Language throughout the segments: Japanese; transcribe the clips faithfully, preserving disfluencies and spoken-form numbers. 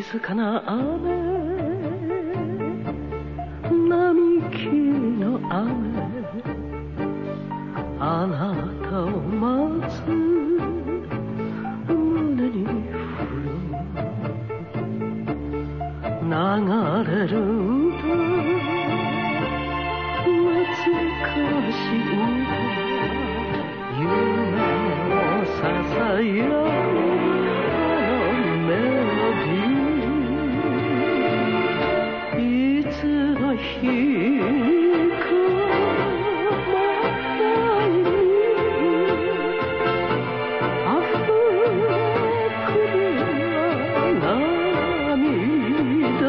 静かな雨、並木の雨、あなたを待つ胸に降る流れる歌、懐かしい歌、夢をささやくメロディー、いつの日かまたに溢れくる涙、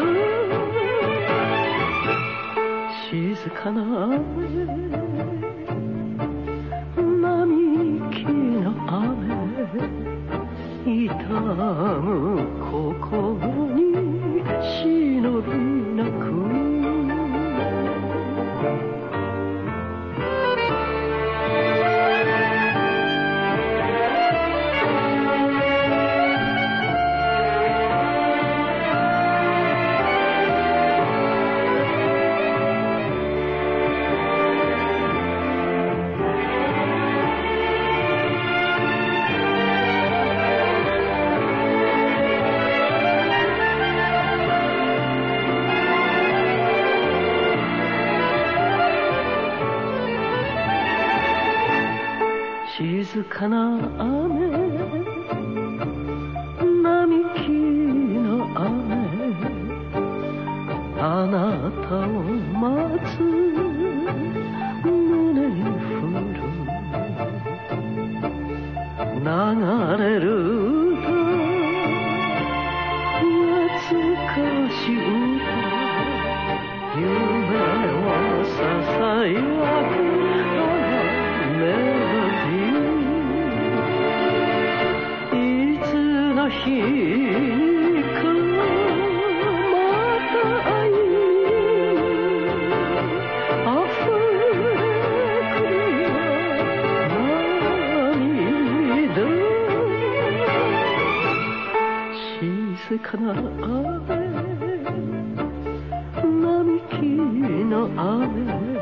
静かな雨、並木の雨、痛む心に忍びなく、静かな雨、並木の雨、あなたを待つ胸に降る流れる歌、懐かしい歌、夢をささやくメロディー、日かまた会い溢れくる涙、静かな雨、並木の雨、